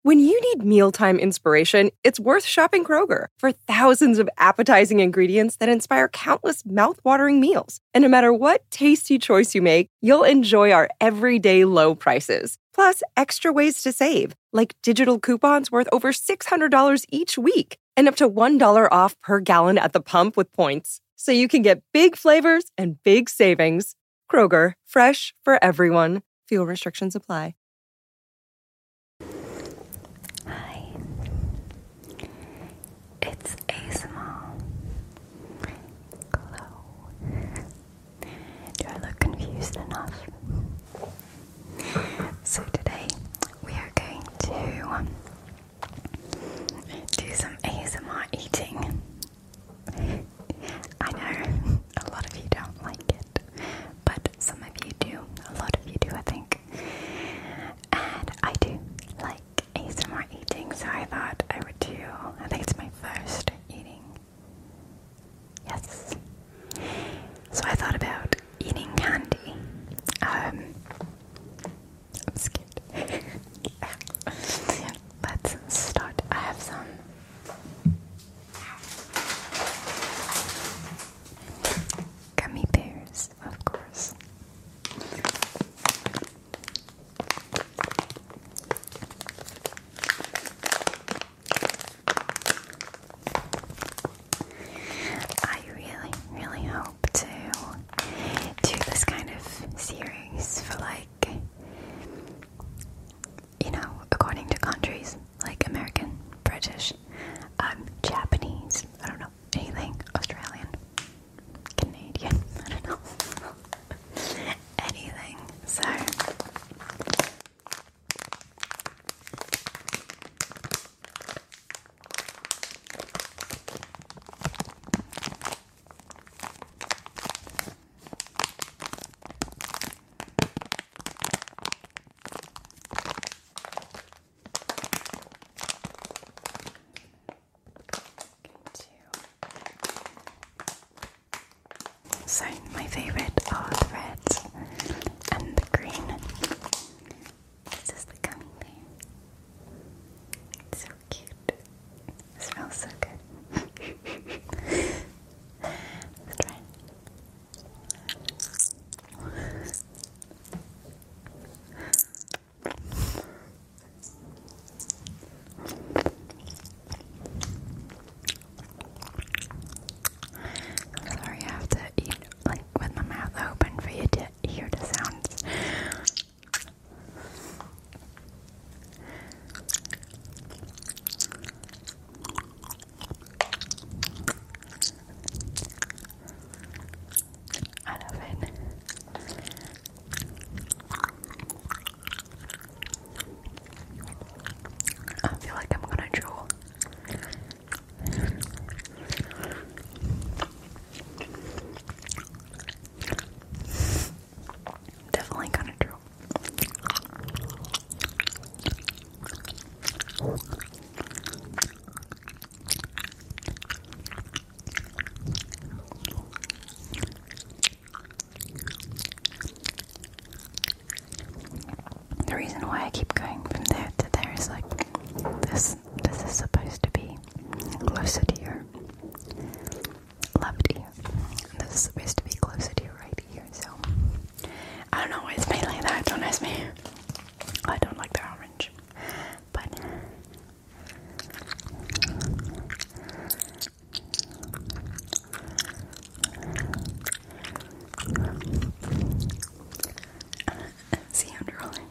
When you need mealtime inspiration, it's worth shopping Kroger for thousands of appetizing ingredients that inspire countless mouth-watering meals. And no matter what tasty choice you make, you'll enjoy our everyday low prices. Plus, extra ways to save, like digital coupons worth over $600 each week and up to $1 off per gallon at the pump with points. So you can get big flavors and big savings. Kroger, fresh for everyone. Fuel restrictions apply. Hi, it's ASMR. Hello. Do I look confused enough? So today we are going to do some ASMR eating. I know a lot of you don't like it, but some of you do. A lot of you do, I think. And I do like ASMR eating, so I thought I would do, I think it's my first eating. Yes. So I thought about eating candy. I'm scared. Let's start. I have some gummy bears, of course. I really hope to do this kind of series for, like, you know, according to countries, like American, British, Japanese, I don't know, anything, Australian, Canadian, I don't know, anything, so So my favorite are the reds and the green. This is the gummy bear. It's so cute. It smells so good. Let's try. Sorry, I have to eat like with my mouth open for you to hear the sounds. I love it. I feel like I'm gonna drool. Definitely gonna drool. The reason why I keep going from there to there is like this is supposed to be closer to your left ear. And this is supposed to be closer to your right ear, so I don't know why it's made like that, don't ask me. I don't like the orange. But see, I'm drooling.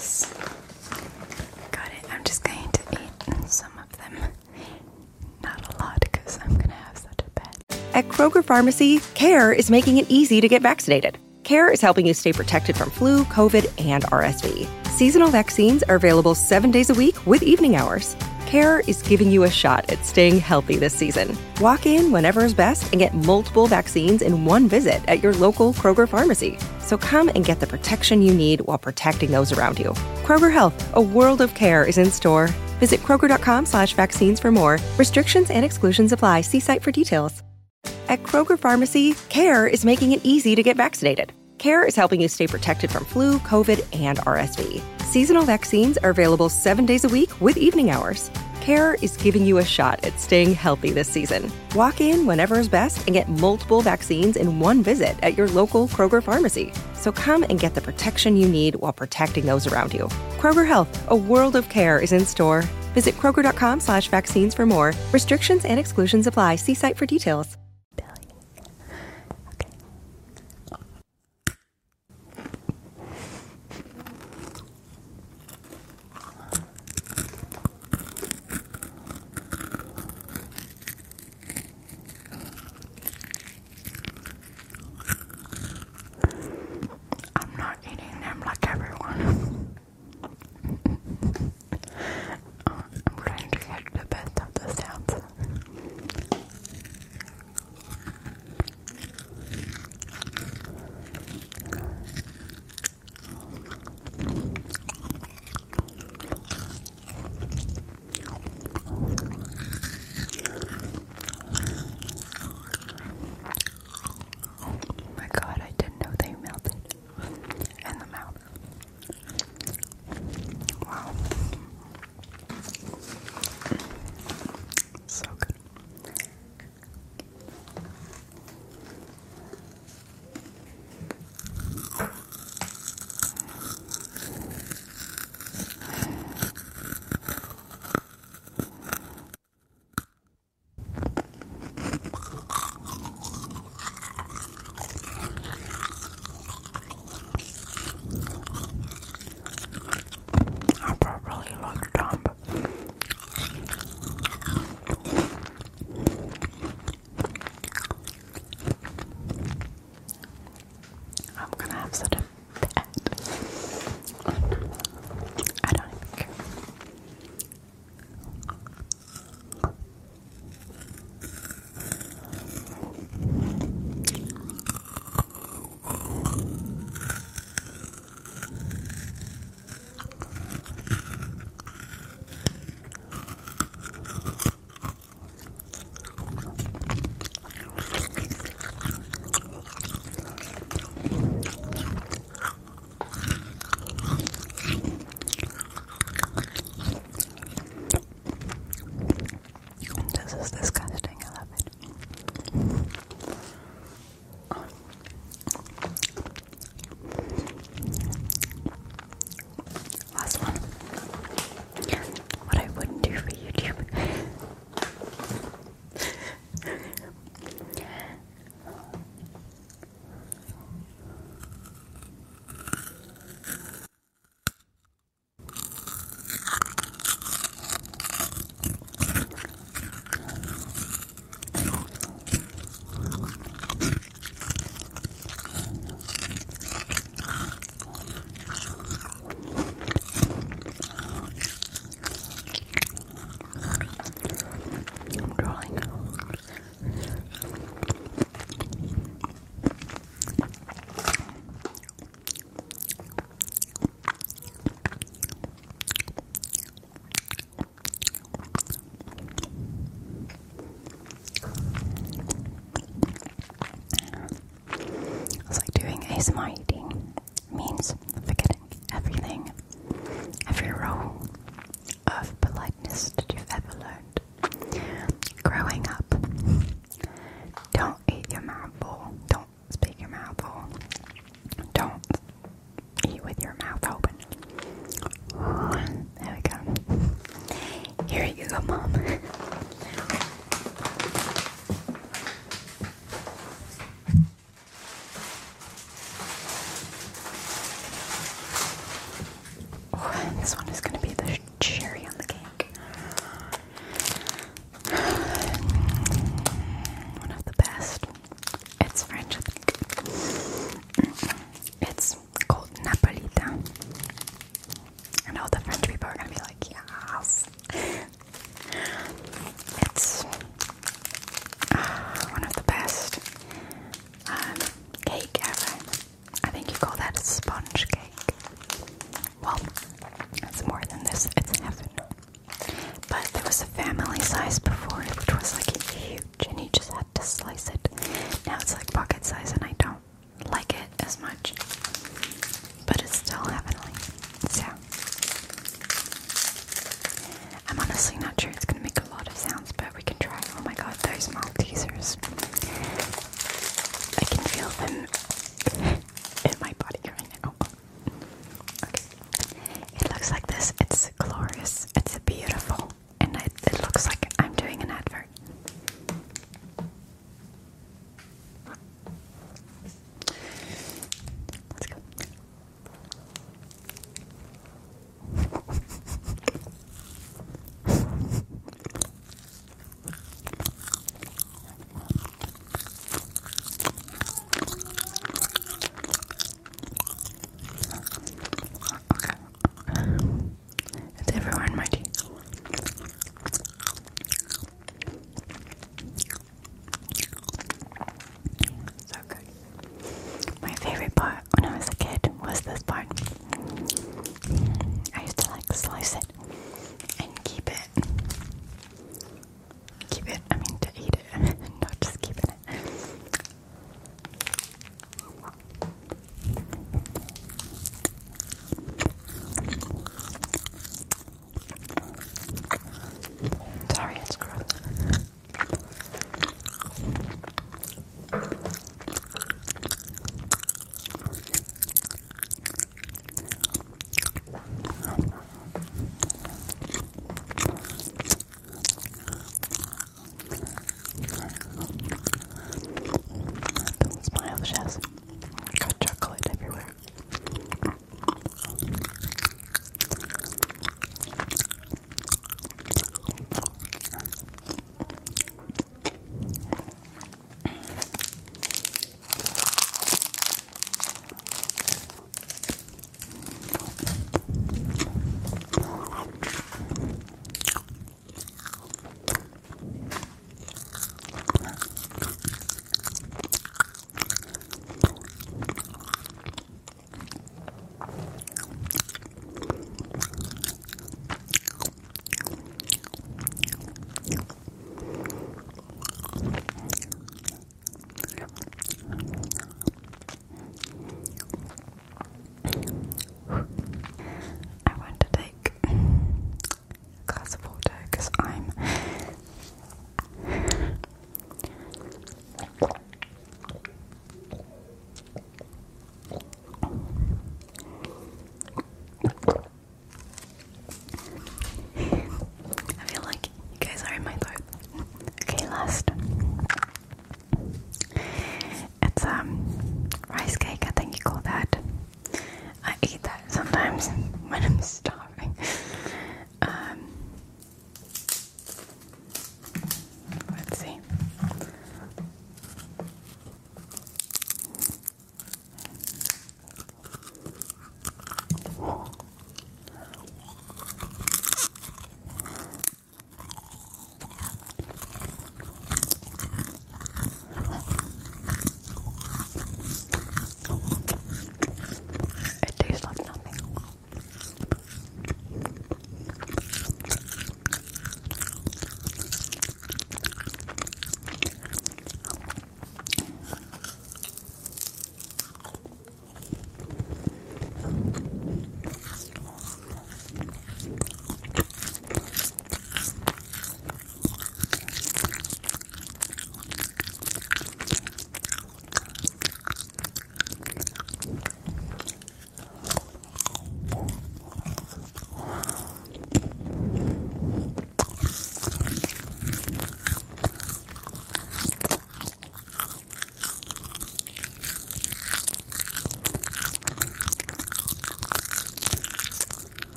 Yes. Got it. I'm just going to eat some of them. Not a lot because I'm going to have such a bad. At Kroger Pharmacy, CARE is making it easy to get vaccinated. CARE is helping you stay protected from flu, COVID, and RSV. Seasonal vaccines are available 7 days a week with evening hours. CARE is giving you a shot at staying healthy this season. Walk in whenever is best and get multiple vaccines in one visit at your local Kroger Pharmacy. So come and get the protection you need while protecting those around you. Kroger Health, a world of care is in store. Visit Kroger.com/vaccines for more. Restrictions and exclusions apply. See site for details. At Kroger Pharmacy, CARE is making it easy to get vaccinated. CARE is helping you stay protected from flu, COVID, and RSV. Seasonal vaccines are available 7 days a week with evening hours. CARE is giving you a shot at staying healthy this season. Walk in whenever is best and get multiple vaccines in one visit at your local Kroger Pharmacy. So come and get the protection you need while protecting those around you. Kroger Health, a world of care is in store. Visit Kroger.com/vaccines for more. Restrictions and exclusions apply. See site for details. I'm not eating them like everyone. I'm trying to get the best of the sounds. Oh my god, I didn't know they melted in the mouth. Wow. So good. I probably look dumb. I'm gonna have such a bad. I don't even care. This is disgusting. I love it. Last one. What I wouldn't do for YouTube. I'm drooling. It's like doing ASMR eating means forgetting everything, every rule of politeness that you've ever learned. Growing up, don't eat your mouth full, don't speak your mouth full, don't eat with your mouth open. There we go. Here you go, Mom. This one is going to be the cherry on the cake. One of the best. It's French, I think. It's called Napolitain. And all the French people are going to be like, yes. It's one of the best cake ever. I think you call that a sponge cake. Well, it's more than this. It's heaven. But there was a family size before it, which was like huge, and you just had to slice it. Now it's like pocket size, and I don't like it as much. But it's still heavenly. So I'm honestly not sure it's gonna make a lot of sounds, but we can try. Oh my god, those Maltesers. I can feel them in my body right now. Okay. It looks like this. It's glorious. It's beautiful. And it looks like I'm doing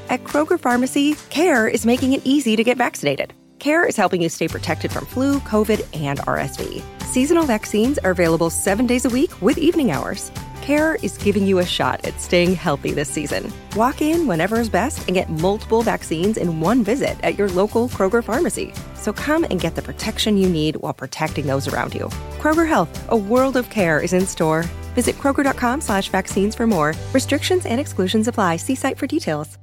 At Kroger Pharmacy, CARE is making it easy to get vaccinated. CARE is helping you stay protected from flu, COVID, and RSV. Seasonal vaccines are available 7 days a week with evening hours. CARE is giving you a shot at staying healthy this season. Walk in whenever is best and get multiple vaccines in one visit at your local Kroger Pharmacy. So come and get the protection you need while protecting those around you. Kroger Health, a world of care is in store. Visit Kroger.com/vaccines for more. Restrictions and exclusions apply. See site for details.